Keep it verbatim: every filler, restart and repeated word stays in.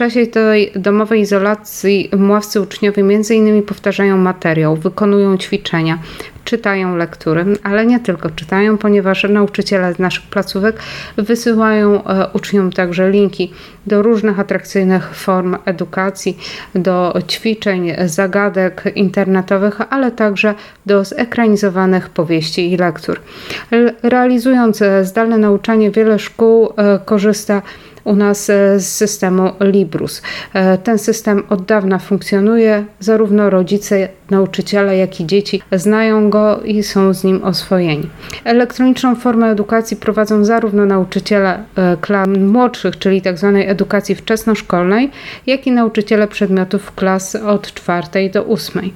W czasie tej domowej izolacji mławcy uczniowie między innymi powtarzają materiał, wykonują ćwiczenia, czytają lektury, ale nie tylko czytają, ponieważ nauczyciele z naszych placówek wysyłają uczniom także linki do różnych atrakcyjnych form edukacji, do ćwiczeń, zagadek internetowych, ale także do zekranizowanych powieści i lektur. Realizując zdalne nauczanie, wiele szkół korzysta u nas z systemu Librus. Ten system od dawna funkcjonuje. Zarówno rodzice, nauczyciele, jak i dzieci znają go i są z nim oswojeni. Elektroniczną formę edukacji prowadzą zarówno nauczyciele klas młodszych, czyli tzw. edukacji wczesnoszkolnej, jak i nauczyciele przedmiotów klas od czwartej do ósmej.